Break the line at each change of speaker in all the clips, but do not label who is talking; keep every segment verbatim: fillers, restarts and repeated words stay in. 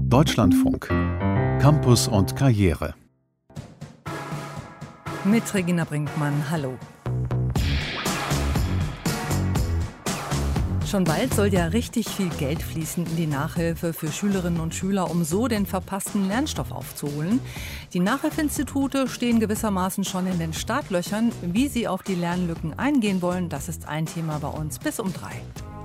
Deutschlandfunk. Campus und Karriere.
Mit Regina Brinkmann, hallo. Schon bald soll ja richtig viel Geld fließen in die Nachhilfe für Schülerinnen und Schüler, um so den verpassten Lernstoff aufzuholen. Die Nachhilfeinstitute stehen gewissermaßen schon in den Startlöchern. Wie sie auf die Lernlücken eingehen wollen, das ist ein Thema bei uns bis um drei.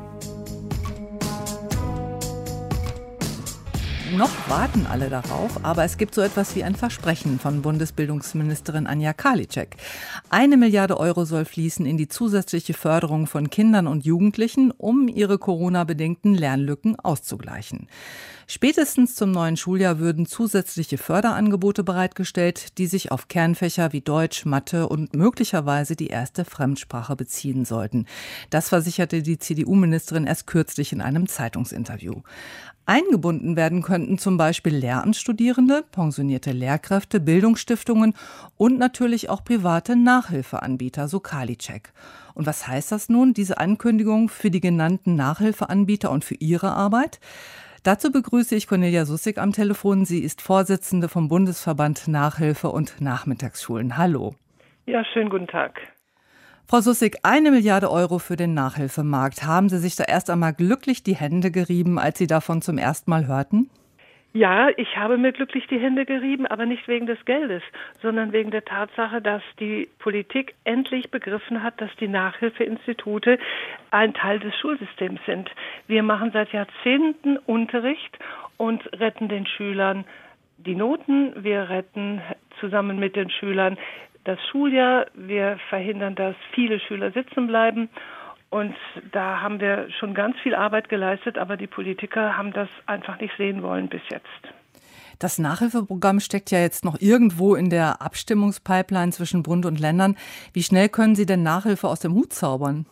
Noch warten alle darauf, aber es gibt so etwas wie ein Versprechen von Bundesbildungsministerin Anja Karliczek. Eine Milliarde Euro soll fließen in die zusätzliche Förderung von Kindern und Jugendlichen, um ihre Corona-bedingten Lernlücken auszugleichen. Spätestens zum neuen Schuljahr würden zusätzliche Förderangebote bereitgestellt, die sich auf Kernfächer wie Deutsch, Mathe und möglicherweise die erste Fremdsprache beziehen sollten. Das versicherte die C D U-Ministerin erst kürzlich in einem Zeitungsinterview. Eingebunden werden könnten zum Beispiel Lehramtsstudierende, pensionierte Lehrkräfte, Bildungsstiftungen und natürlich auch private Nachhilfeanbieter, so Karliczek. Und was heißt das nun, diese Ankündigung für die genannten Nachhilfeanbieter und für ihre Arbeit? Dazu begrüße ich Cornelia Sussig am Telefon. Sie ist Vorsitzende vom Bundesverband Nachhilfe und Nachmittagsschulen. Hallo.
Ja, schönen guten Tag.
Frau Sussig, eine Milliarde Euro für den Nachhilfemarkt. Haben Sie sich da erst einmal glücklich die Hände gerieben, als Sie davon zum ersten Mal hörten?
Ja, ich habe mir glücklich die Hände gerieben, aber nicht wegen des Geldes, sondern wegen der Tatsache, dass die Politik endlich begriffen hat, dass die Nachhilfeinstitute ein Teil des Schulsystems sind. Wir machen seit Jahrzehnten Unterricht und retten den Schülern die Noten. Wir retten zusammen mit den Schülern das Schuljahr. Wir verhindern, dass viele Schüler sitzen bleiben. Und da haben wir schon ganz viel Arbeit geleistet, aber die Politiker haben das einfach nicht sehen wollen bis jetzt.
Das Nachhilfeprogramm steckt ja jetzt noch irgendwo in der Abstimmungspipeline zwischen Bund und Ländern. Wie schnell können Sie denn Nachhilfe aus dem Hut zaubern?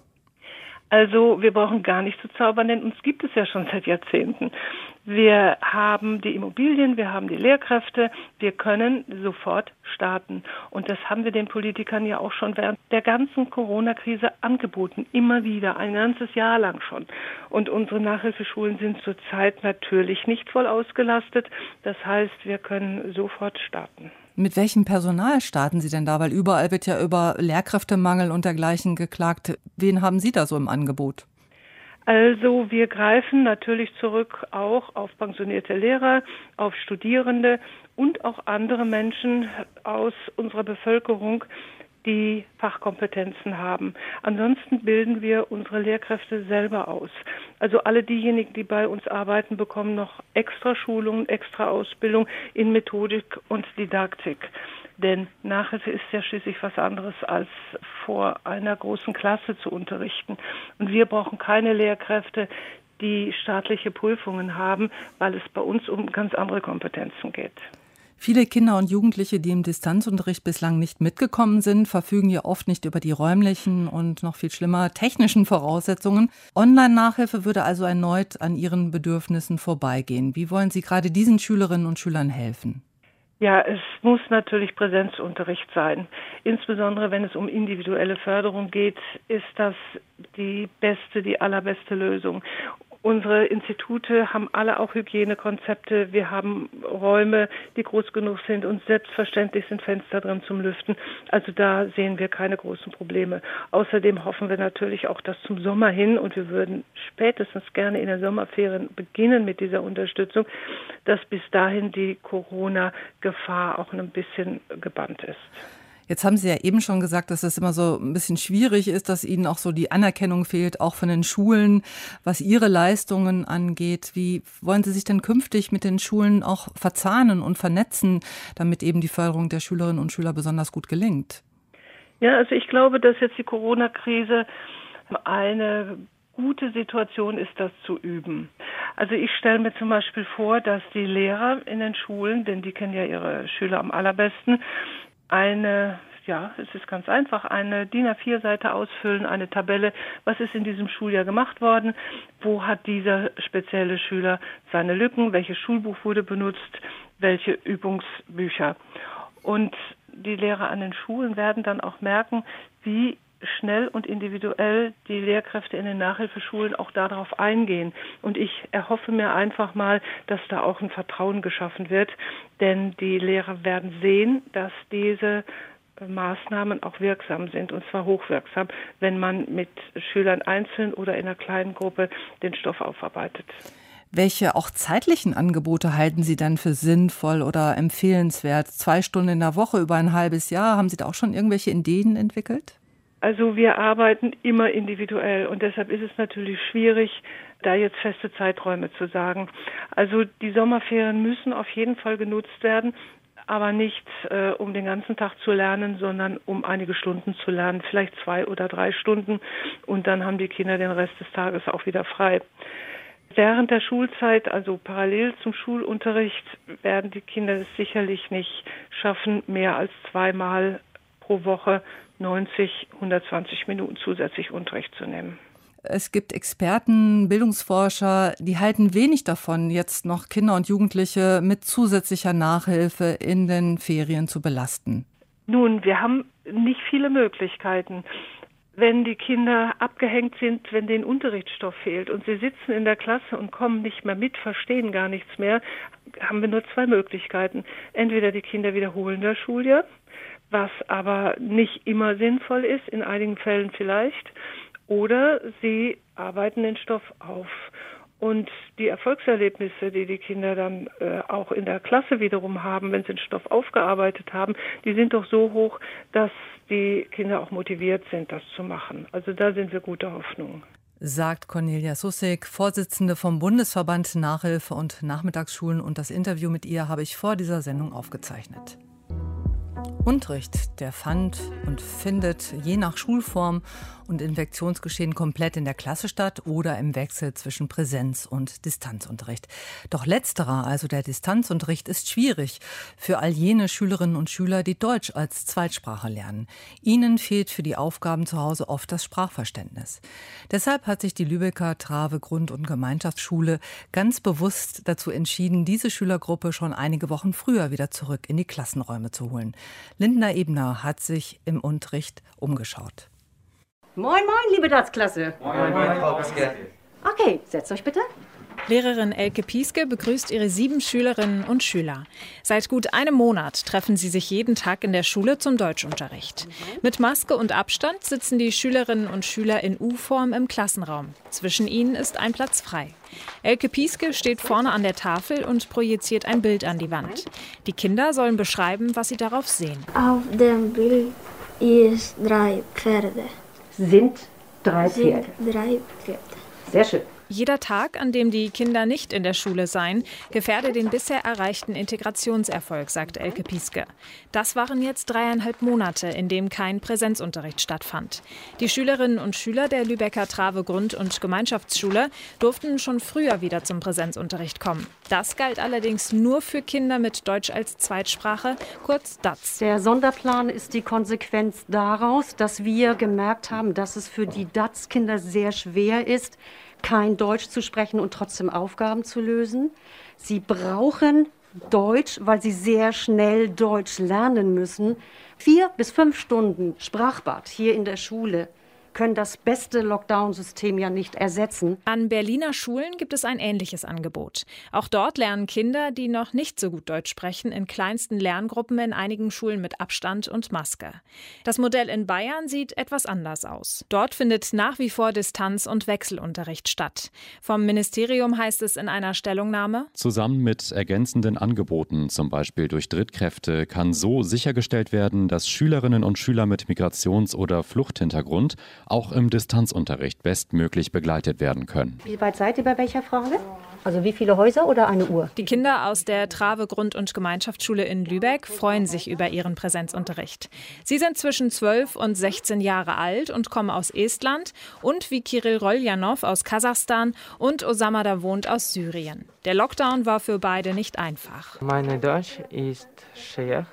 Also wir brauchen gar nicht zu zaubern, denn uns gibt es ja schon seit Jahrzehnten. Wir haben die Immobilien, wir haben die Lehrkräfte, wir können sofort starten. Und das haben wir den Politikern ja auch schon während der ganzen Corona-Krise angeboten, immer wieder, ein ganzes Jahr lang schon. Und unsere Nachhilfeschulen sind zurzeit natürlich nicht voll ausgelastet. Das heißt, wir können sofort starten.
Mit welchem Personal starten Sie denn da? Weil überall wird ja über Lehrkräftemangel und dergleichen geklagt. Wen haben Sie da so im Angebot?
Also wir greifen natürlich zurück auch auf pensionierte Lehrer, auf Studierende und auch andere Menschen aus unserer Bevölkerung, die Fachkompetenzen haben. Ansonsten bilden wir unsere Lehrkräfte selber aus. Also alle diejenigen, die bei uns arbeiten, bekommen noch extra Schulungen, extra Ausbildung in Methodik und Didaktik. Denn Nachhilfe ist ja schließlich was anderes, als vor einer großen Klasse zu unterrichten. Und wir brauchen keine Lehrkräfte, die staatliche Prüfungen haben, weil es bei uns um ganz andere Kompetenzen geht.
Viele Kinder und Jugendliche, die im Distanzunterricht bislang nicht mitgekommen sind, verfügen ja oft nicht über die räumlichen und noch viel schlimmer technischen Voraussetzungen. Online-Nachhilfe würde also erneut an ihren Bedürfnissen vorbeigehen. Wie wollen Sie gerade diesen Schülerinnen und Schülern helfen?
Ja, es muss natürlich Präsenzunterricht sein. Insbesondere wenn es um individuelle Förderung geht, ist das die beste, die allerbeste Lösung. Unsere Institute haben alle auch Hygienekonzepte. Wir haben Räume, die groß genug sind und selbstverständlich sind Fenster drin zum Lüften. Also da sehen wir keine großen Probleme. Außerdem hoffen wir natürlich auch, dass zum Sommer hin, und wir würden spätestens gerne in den Sommerferien beginnen mit dieser Unterstützung, dass bis dahin die Corona-Gefahr auch ein bisschen gebannt ist.
Jetzt haben Sie ja eben schon gesagt, dass es immer so ein bisschen schwierig ist, dass Ihnen auch so die Anerkennung fehlt, auch von den Schulen, was Ihre Leistungen angeht. Wie wollen Sie sich denn künftig mit den Schulen auch verzahnen und vernetzen, damit eben die Förderung der Schülerinnen und Schüler besonders gut gelingt?
Ja, also ich glaube, dass jetzt die Corona-Krise eine gute Situation ist, das zu üben. Also ich stelle mir zum Beispiel vor, dass die Lehrer in den Schulen, denn die kennen ja ihre Schüler am allerbesten, eine, ja, es ist ganz einfach, eine D I N A vier Seite ausfüllen, eine Tabelle, was ist in diesem Schuljahr gemacht worden, wo hat dieser spezielle Schüler seine Lücken, welches Schulbuch wurde benutzt, welche Übungsbücher. Und die Lehrer an den Schulen werden dann auch merken, wie schnell und individuell die Lehrkräfte in den Nachhilfeschulen auch darauf eingehen. Und ich erhoffe mir einfach mal, dass da auch ein Vertrauen geschaffen wird, denn die Lehrer werden sehen, dass diese Maßnahmen auch wirksam sind, und zwar hochwirksam, wenn man mit Schülern einzeln oder in einer kleinen Gruppe den Stoff aufarbeitet.
Welche auch zeitlichen Angebote halten Sie dann für sinnvoll oder empfehlenswert? Zwei Stunden in der Woche über ein halbes Jahr, haben Sie da auch schon irgendwelche Ideen entwickelt?
Also wir arbeiten immer individuell und deshalb ist es natürlich schwierig, da jetzt feste Zeiträume zu sagen. Also die Sommerferien müssen auf jeden Fall genutzt werden, aber nicht äh, um den ganzen Tag zu lernen, sondern um einige Stunden zu lernen, vielleicht zwei oder drei Stunden, und dann haben die Kinder den Rest des Tages auch wieder frei. Während der Schulzeit, also parallel zum Schulunterricht, werden die Kinder es sicherlich nicht schaffen, mehr als zweimal pro Woche neunzig, hundertzwanzig Minuten zusätzlich Unterricht zu nehmen.
Es gibt Experten, Bildungsforscher, die halten wenig davon, jetzt noch Kinder und Jugendliche mit zusätzlicher Nachhilfe in den Ferien zu belasten.
Nun, wir haben nicht viele Möglichkeiten. Wenn die Kinder abgehängt sind, wenn denen Unterrichtsstoff fehlt und sie sitzen in der Klasse und kommen nicht mehr mit, verstehen gar nichts mehr, haben wir nur zwei Möglichkeiten. Entweder die Kinder wiederholen das Schuljahr, was aber nicht immer sinnvoll ist, in einigen Fällen vielleicht, oder sie arbeiten den Stoff auf. Und die Erfolgserlebnisse, die die Kinder dann äh, auch in der Klasse wiederum haben, wenn sie den Stoff aufgearbeitet haben, die sind doch so hoch, dass die Kinder auch motiviert sind, das zu machen. Also da sind wir guter Hoffnung.
Sagt Cornelia Sussig, Vorsitzende vom Bundesverband Nachhilfe und Nachmittagsschulen. Und das Interview mit ihr habe ich vor dieser Sendung aufgezeichnet. Unterricht, der fand und findet je nach Schulform und Infektionsgeschehen komplett in der Klasse statt oder im Wechsel zwischen Präsenz- und Distanzunterricht. Doch letzterer, also der Distanzunterricht, ist schwierig für all jene Schülerinnen und Schüler, die Deutsch als Zweitsprache lernen. Ihnen fehlt für die Aufgaben zu Hause oft das Sprachverständnis. Deshalb hat sich die Lübecker Trave Grund- und Gemeinschaftsschule ganz bewusst dazu entschieden, diese Schülergruppe schon einige Wochen früher wieder zurück in die Klassenräume zu holen. Lindner Ebner hat sich im Unterricht umgeschaut.
Moin, moin, liebe Darts-Klasse.
Moin, moin, Frau Pieske.
Okay, setzt euch bitte.
Lehrerin Elke Pieske begrüßt ihre sieben Schülerinnen und Schüler. Seit gut einem Monat treffen sie sich jeden Tag in der Schule zum Deutschunterricht. Mit Maske und Abstand sitzen die Schülerinnen und Schüler in U-Form im Klassenraum. Zwischen ihnen ist ein Platz frei. Elke Pieske steht vorne an der Tafel und projiziert ein Bild an die Wand. Die Kinder sollen beschreiben, was sie darauf sehen.
Auf dem Bild ist drei Pferde.
Sind drei Pferde.
Sind drei Pferde.
Sehr schön.
Jeder Tag, an dem die Kinder nicht in der Schule seien, gefährde den bisher erreichten Integrationserfolg, sagt Elke Pieske. Das waren jetzt dreieinhalb Monate, in dem kein Präsenzunterricht stattfand. Die Schülerinnen und Schüler der Lübecker Trave Grund- und Gemeinschaftsschule durften schon früher wieder zum Präsenzunterricht kommen. Das galt allerdings nur für Kinder mit Deutsch als Zweitsprache, kurz D A Z.
Der Sonderplan ist die Konsequenz daraus, dass wir gemerkt haben, dass es für die D A Z-Kinder sehr schwer ist, kein Deutsch zu sprechen und trotzdem Aufgaben zu lösen. Sie brauchen Deutsch, weil sie sehr schnell Deutsch lernen müssen. Vier bis fünf Stunden Sprachbad hier in der Schule können das beste Lockdown-System ja nicht ersetzen.
An Berliner Schulen gibt es ein ähnliches Angebot. Auch dort lernen Kinder, die noch nicht so gut Deutsch sprechen, in kleinsten Lerngruppen in einigen Schulen mit Abstand und Maske. Das Modell in Bayern sieht etwas anders aus. Dort findet nach wie vor Distanz- und Wechselunterricht statt. Vom Ministerium heißt es in einer Stellungnahme:
Zusammen mit ergänzenden Angeboten, zum Beispiel durch Drittkräfte, kann so sichergestellt werden, dass Schülerinnen und Schüler mit Migrations- oder Fluchthintergrund auch im Distanzunterricht bestmöglich begleitet werden können.
Wie weit seid ihr bei welcher Frage? Also wie viele Häuser oder eine Uhr?
Die Kinder aus der Trave Grund- und Gemeinschaftsschule in Lübeck freuen sich über ihren Präsenzunterricht. Sie sind zwischen zwölf und sechzehn Jahre alt und kommen aus Estland und wie Kirill Roljanov aus Kasachstan und Osama Davont aus Syrien. Der Lockdown war für beide nicht einfach.
Meine Deutsch ist schlecht,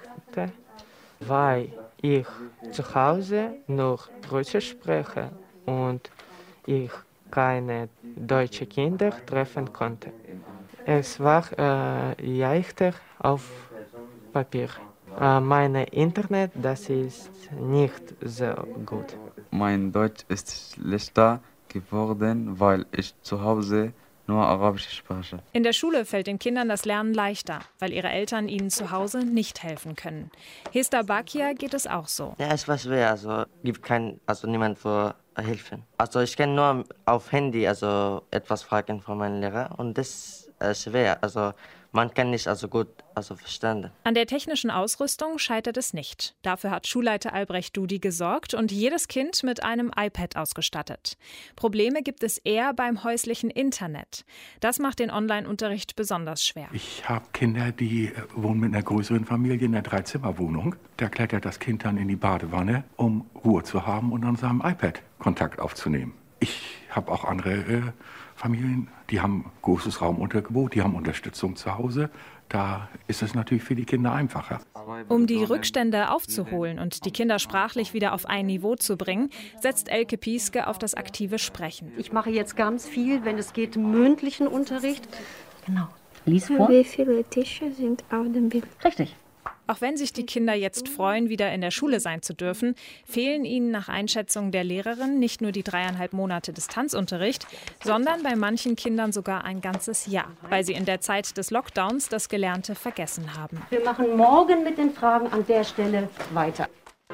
weil ich zu Hause nur Russisch spreche und ich keine deutschen Kinder treffen konnte. Es war äh, leichter auf Papier. Äh, meine Internet, das ist nicht so gut.
Mein Deutsch ist schlechter geworden, weil ich zu Hause nur Arabisch spreche.
In der Schule fällt den Kindern das Lernen leichter, weil ihre Eltern ihnen zu Hause nicht helfen können. Hester Bakia geht es auch so.
Ja, es war schwer, also gibt kein, also niemand für helfen. Also ich kann nur auf Handy also etwas fragen von meinem Lehrer und das ist schwer, also man kann nicht also gut also verstanden.
An der technischen Ausrüstung scheitert es nicht. Dafür hat Schulleiter Albrecht Dudi gesorgt und jedes Kind mit einem iPad ausgestattet. Probleme gibt es eher beim häuslichen Internet. Das macht den Online-Unterricht besonders schwer.
Ich habe Kinder, die wohnen mit einer größeren Familie in einer Dreizimmerwohnung. Da klettert das Kind dann in die Badewanne, um Ruhe zu haben und an seinem iPad Kontakt aufzunehmen. Ich habe auch andere äh, Familien, die haben großes Raumuntergebot, die haben Unterstützung zu Hause. Da ist es natürlich für die Kinder einfacher.
Um die Rückstände aufzuholen und die Kinder sprachlich wieder auf ein Niveau zu bringen, setzt Elke Pieske auf das aktive Sprechen.
Ich mache jetzt ganz viel, wenn es geht, mündlichen Unterricht.
Genau. Lies vor.
Wie viele Tische sind auf dem Bild?
Richtig.
Auch wenn sich die Kinder jetzt freuen, wieder in der Schule sein zu dürfen, fehlen ihnen nach Einschätzung der Lehrerin nicht nur die dreieinhalb Monate Distanzunterricht, sondern bei manchen Kindern sogar ein ganzes Jahr, weil sie in der Zeit des Lockdowns das Gelernte vergessen haben.
Wir machen morgen mit den Fragen an der Stelle weiter.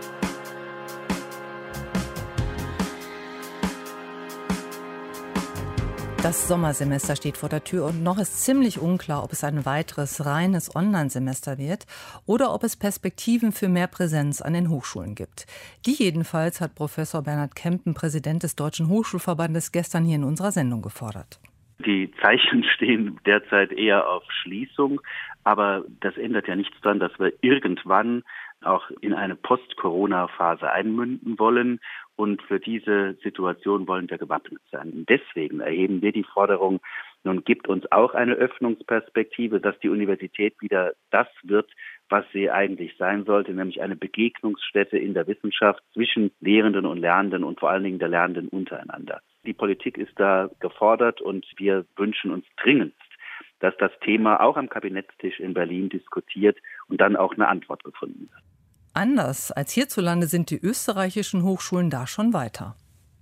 Das Sommersemester steht vor der Tür und noch ist ziemlich unklar, ob es ein weiteres reines Online-Semester wird oder ob es Perspektiven für mehr Präsenz an den Hochschulen gibt. Die jedenfalls hat Professor Bernhard Kempen, Präsident des Deutschen Hochschulverbandes, gestern hier in unserer Sendung gefordert.
Die Zeichen stehen derzeit eher auf Schließung, aber das ändert ja nichts daran, dass wir irgendwann auch in eine Post-Corona-Phase einmünden wollen. Und für diese Situation wollen wir gewappnet sein. Und deswegen erheben wir die Forderung, nun gibt uns auch eine Öffnungsperspektive, dass die Universität wieder das wird, was sie eigentlich sein sollte, nämlich eine Begegnungsstätte in der Wissenschaft zwischen Lehrenden und Lernenden und vor allen Dingen der Lernenden untereinander. Die Politik ist da gefordert und wir wünschen uns dringend, dass das Thema auch am Kabinettstisch in Berlin diskutiert und dann auch eine Antwort gefunden wird.
Anders als hierzulande sind die österreichischen Hochschulen da schon weiter.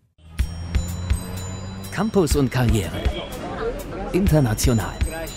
Campus und Karriere. International.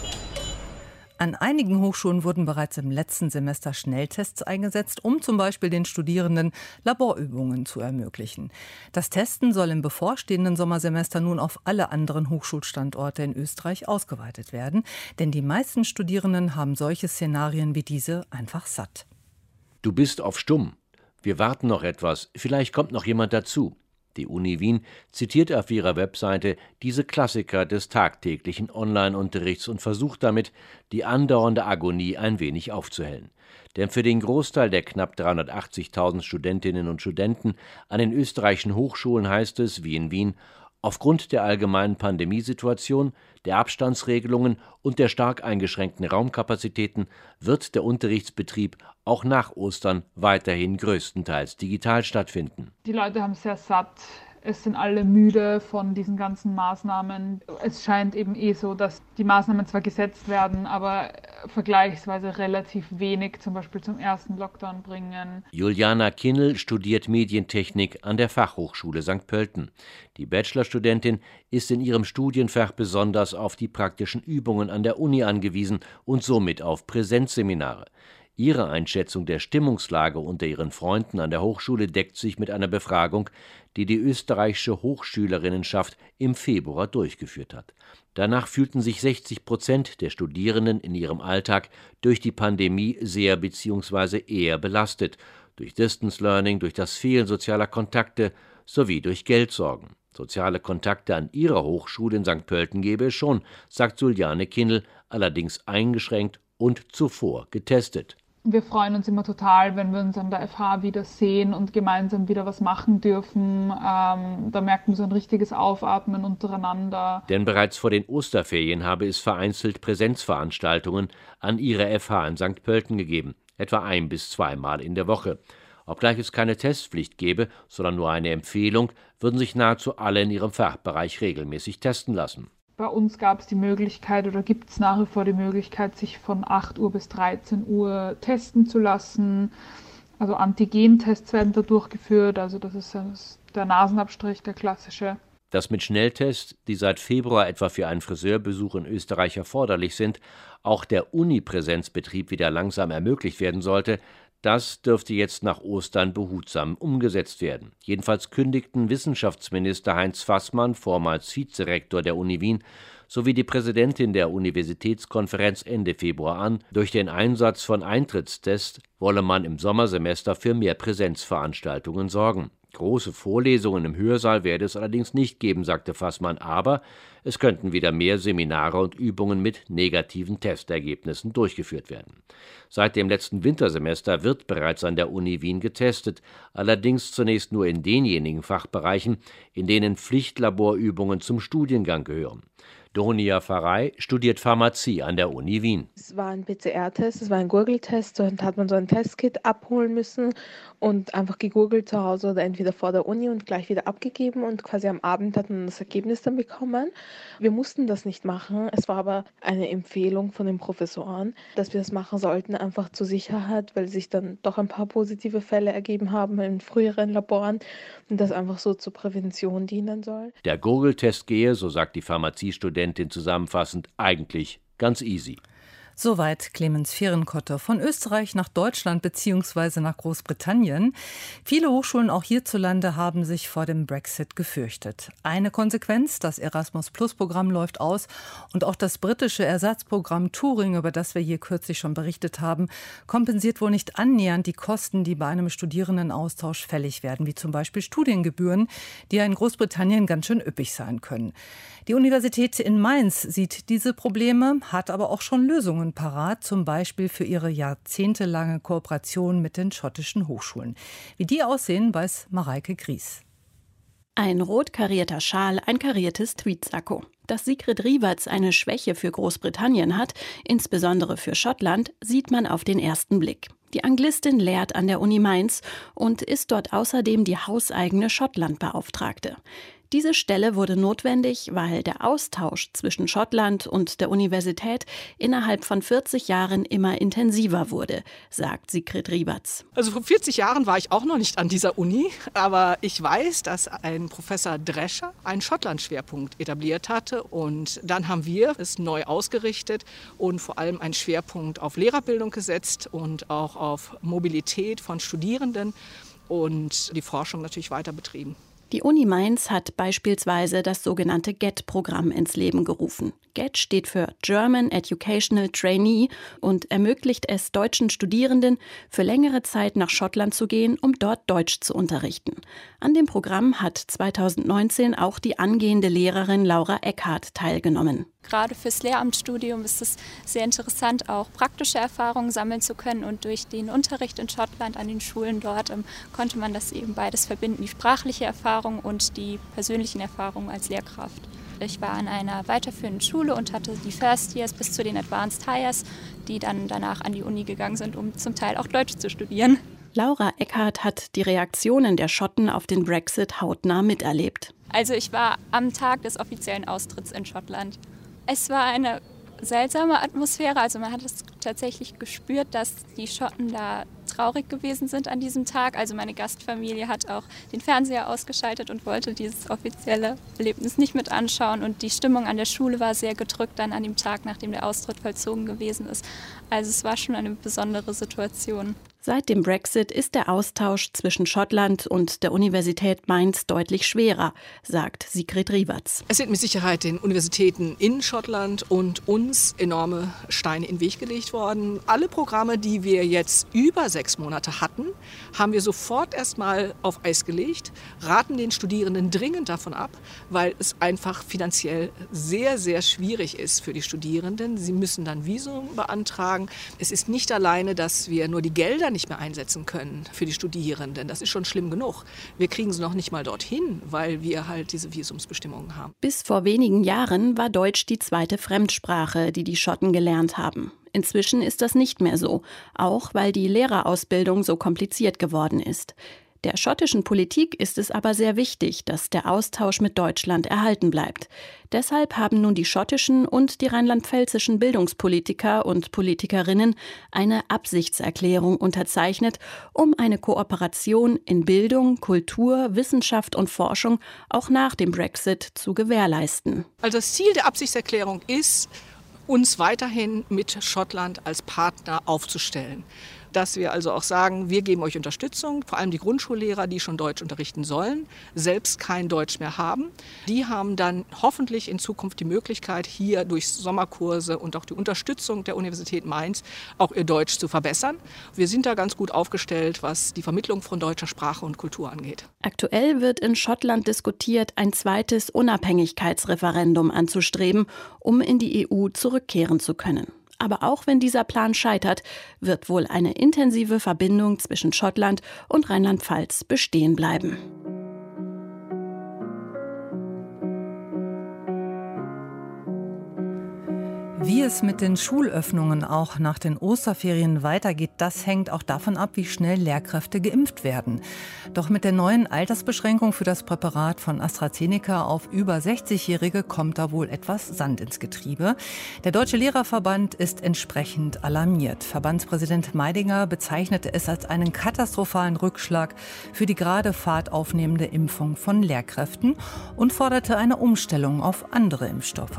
An einigen Hochschulen wurden bereits im letzten Semester Schnelltests eingesetzt, um zum Beispiel den Studierenden Laborübungen zu ermöglichen. Das Testen soll im bevorstehenden Sommersemester nun auf alle anderen Hochschulstandorte in Österreich ausgeweitet werden, denn die meisten Studierenden haben solche Szenarien wie diese einfach satt.
Du bist auf Stumm. Wir warten noch etwas. Vielleicht kommt noch jemand dazu. Die Uni Wien zitiert auf ihrer Webseite diese Klassiker des tagtäglichen Online-Unterrichts und versucht damit, die andauernde Agonie ein wenig aufzuhellen. Denn für den Großteil der knapp dreihundertachtzigtausend Studentinnen und Studenten an den österreichischen Hochschulen heißt es, wie in Wien, aufgrund der allgemeinen Pandemiesituation, der Abstandsregelungen und der stark eingeschränkten Raumkapazitäten wird der Unterrichtsbetrieb auch nach Ostern weiterhin größtenteils digital stattfinden.
Die Leute haben sehr satt. Es sind alle müde von diesen ganzen Maßnahmen. Es scheint eben eh so, dass die Maßnahmen zwar gesetzt werden, aber vergleichsweise relativ wenig zum Beispiel zum ersten Lockdown bringen.
Juliana Kinnel studiert Medientechnik an der Fachhochschule Sankt Pölten. Die Bachelorstudentin ist in ihrem Studienfach besonders auf die praktischen Übungen an der Uni angewiesen und somit auf Präsenzseminare. Ihre Einschätzung der Stimmungslage unter ihren Freunden an der Hochschule deckt sich mit einer Befragung, die die österreichische Hochschülerinnenschaft im Februar durchgeführt hat. Danach fühlten sich sechzig Prozent der Studierenden in ihrem Alltag durch die Pandemie sehr bzw. eher belastet, durch Distance Learning, durch das Fehlen sozialer Kontakte sowie durch Geldsorgen. Soziale Kontakte an ihrer Hochschule in Sankt Pölten gäbe es schon, sagt Juliane Kindl, allerdings eingeschränkt und zuvor getestet.
Wir freuen uns immer total, wenn wir uns an der F H wieder sehen und gemeinsam wieder was machen dürfen. Ähm, da merkt man so ein richtiges Aufatmen untereinander.
Denn bereits vor den Osterferien habe es vereinzelt Präsenzveranstaltungen an ihrer F H in Sankt Pölten gegeben, etwa ein- bis zweimal in der Woche. Obgleich es keine Testpflicht gäbe, sondern nur eine Empfehlung, würden sich nahezu alle in ihrem Fachbereich regelmäßig testen lassen.
Bei uns gab es die Möglichkeit oder gibt es nach wie vor die Möglichkeit, sich von acht Uhr bis dreizehn Uhr testen zu lassen. Also Antigentests werden da durchgeführt, also das ist der Nasenabstrich, der klassische.
Dass mit Schnelltests, die seit Februar etwa für einen Friseurbesuch in Österreich erforderlich sind, auch der Unipräsenzbetrieb wieder langsam ermöglicht werden sollte, das dürfte jetzt nach Ostern behutsam umgesetzt werden. Jedenfalls kündigten Wissenschaftsminister Heinz Fassmann, vormals Vizerektor der Uni Wien, sowie die Präsidentin der Universitätskonferenz Ende Februar an, durch den Einsatz von Eintrittstests wolle man im Sommersemester für mehr Präsenzveranstaltungen sorgen. Große Vorlesungen im Hörsaal werde es allerdings nicht geben, sagte Fassmann, aber es könnten wieder mehr Seminare und Übungen mit negativen Testergebnissen durchgeführt werden. Seit dem letzten Wintersemester wird bereits an der Uni Wien getestet, allerdings zunächst nur in denjenigen Fachbereichen, in denen Pflichtlaborübungen zum Studiengang gehören. Donia Farey studiert Pharmazie an der Uni Wien.
Es war ein P C R-Test, es war ein Gurgeltest, und hat man so ein Testkit abholen müssen und einfach gegurgelt zu Hause oder entweder vor der Uni und gleich wieder abgegeben, und quasi am Abend hat man das Ergebnis dann bekommen. Wir mussten das nicht machen, es war aber eine Empfehlung von den Professoren, dass wir das machen sollten, einfach zur Sicherheit, weil sich dann doch ein paar positive Fälle ergeben haben in früheren Laboren und das einfach so zur Prävention dienen soll.
Der Gurgeltest gehe, so sagt die Pharmaziestudentin zusammenfassend, eigentlich ganz easy.
Soweit Clemens Fehrenkotter. Von Österreich nach Deutschland bzw. nach Großbritannien. Viele Hochschulen auch hierzulande haben sich vor dem Brexit gefürchtet. Eine Konsequenz, das Erasmus-Plus-Programm läuft aus und auch das britische Ersatzprogramm Turing, über das wir hier kürzlich schon berichtet haben, kompensiert wohl nicht annähernd die Kosten, die bei einem Studierendenaustausch fällig werden, wie zum Beispiel Studiengebühren, die ja in Großbritannien ganz schön üppig sein können. Die Universität in Mainz sieht diese Probleme, hat aber auch schon Lösungen parat, zum Beispiel für ihre jahrzehntelange Kooperation mit den schottischen Hochschulen. Wie die aussehen, weiß Mareike Gries.
Ein rot karierter Schal, ein kariertes Tweedsacko. Dass Sigrid Riewerts eine Schwäche für Großbritannien hat, insbesondere für Schottland, sieht man auf den ersten Blick. Die Anglistin lehrt an der Uni Mainz und ist dort außerdem die hauseigene Schottlandbeauftragte. Diese Stelle wurde notwendig, weil der Austausch zwischen Schottland und der Universität innerhalb von vierzig Jahren immer intensiver wurde, sagt Sigrid Riewerts.
Also vor vierzig Jahren war ich auch noch nicht an dieser Uni, aber ich weiß, dass ein Professor Drescher einen Schottland-Schwerpunkt etabliert hatte, und dann haben wir es neu ausgerichtet und vor allem einen Schwerpunkt auf Lehrerbildung gesetzt und auch auf Mobilität von Studierenden und die Forschung natürlich weiter betrieben.
Die Uni Mainz hat beispielsweise das sogenannte G E T-Programm ins Leben gerufen. G E T steht für German Educational Trainee und ermöglicht es deutschen Studierenden, für längere Zeit nach Schottland zu gehen, um dort Deutsch zu unterrichten. An dem Programm hat zweitausendneunzehn auch die angehende Lehrerin Laura Eckhardt teilgenommen.
Gerade fürs Lehramtsstudium ist es sehr interessant, auch praktische Erfahrungen sammeln zu können. Und durch den Unterricht in Schottland an den Schulen dort ähm, konnte man das eben beides verbinden, die sprachliche Erfahrung und die persönlichen Erfahrungen als Lehrkraft. Ich war an einer weiterführenden Schule und hatte die First Years bis zu den Advanced Hires, die dann danach an die Uni gegangen sind, um zum Teil auch Deutsch zu studieren.
Laura Eckhardt hat die Reaktionen der Schotten auf den Brexit hautnah miterlebt.
Also ich war am Tag des offiziellen Austritts in Schottland. Es war eine seltsame Atmosphäre, also man hat es tatsächlich gespürt, dass die Schotten da traurig gewesen sind an diesem Tag. Also meine Gastfamilie hat auch den Fernseher ausgeschaltet und wollte dieses offizielle Erlebnis nicht mit anschauen, und die Stimmung an der Schule war sehr gedrückt dann an dem Tag, nachdem der Austritt vollzogen gewesen ist. Also es war schon eine besondere Situation.
Seit dem Brexit ist der Austausch zwischen Schottland und der Universität Mainz deutlich schwerer, sagt Sigrid Riewerts.
Es sind mit Sicherheit den Universitäten in Schottland und uns enorme Steine in den Weg gelegt worden. Alle Programme, die wir jetzt über sechs Monate hatten, haben wir sofort erstmal auf Eis gelegt, raten den Studierenden dringend davon ab, weil es einfach finanziell sehr, sehr schwierig ist für die Studierenden. Sie müssen dann Visum beantragen. Es ist nicht alleine, dass wir nur die Gelder nicht mehr einsetzen können für die Studierenden. Das ist schon schlimm genug. Wir kriegen sie noch nicht mal dorthin, weil wir halt diese Visumsbestimmungen haben.
Bis vor wenigen Jahren war Deutsch die zweite Fremdsprache, die die Schotten gelernt haben. Inzwischen ist das nicht mehr so, auch weil die Lehrerausbildung so kompliziert geworden ist. Der schottischen Politik ist es aber sehr wichtig, dass der Austausch mit Deutschland erhalten bleibt. Deshalb haben nun die schottischen und die rheinland-pfälzischen Bildungspolitiker und Politikerinnen eine Absichtserklärung unterzeichnet, um eine Kooperation in Bildung, Kultur, Wissenschaft und Forschung auch nach dem Brexit zu gewährleisten.
Also das Ziel der Absichtserklärung ist, uns weiterhin mit Schottland als Partner aufzustellen. Dass wir also auch sagen, wir geben euch Unterstützung, vor allem die Grundschullehrer, die schon Deutsch unterrichten sollen, selbst kein Deutsch mehr haben. Die haben dann hoffentlich in Zukunft die Möglichkeit, hier durch Sommerkurse und auch die Unterstützung der Universität Mainz auch ihr Deutsch zu verbessern. Wir sind da ganz gut aufgestellt, was die Vermittlung von deutscher Sprache und Kultur angeht.
Aktuell wird in Schottland diskutiert, ein zweites Unabhängigkeitsreferendum anzustreben, um in die E U zurückkehren zu können. Aber auch wenn dieser Plan scheitert, wird wohl eine intensive Verbindung zwischen Schottland und Rheinland-Pfalz bestehen bleiben.
Wie es mit den Schulöffnungen auch nach den Osterferien weitergeht, das hängt auch davon ab, wie schnell Lehrkräfte geimpft werden. Doch mit der neuen Altersbeschränkung für das Präparat von AstraZeneca auf über sechzigjährige kommt da wohl etwas Sand ins Getriebe. Der Deutsche Lehrerverband ist entsprechend alarmiert. Verbandspräsident Meidinger bezeichnete es als einen katastrophalen Rückschlag für die gerade Fahrt aufnehmende Impfung von Lehrkräften und forderte eine Umstellung auf andere Impfstoffe.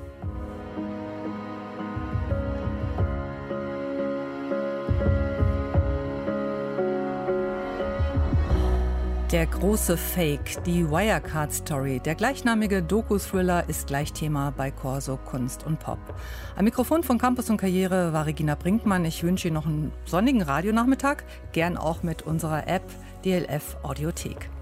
Der große Fake, die Wirecard-Story, der gleichnamige Doku-Thriller ist gleich Thema bei Corso Kunst und Pop. Am Mikrofon von Campus und Karriere war Regina Brinkmann. Ich wünsche Ihnen noch einen sonnigen Radionachmittag, gern auch mit unserer App D L F Audiothek.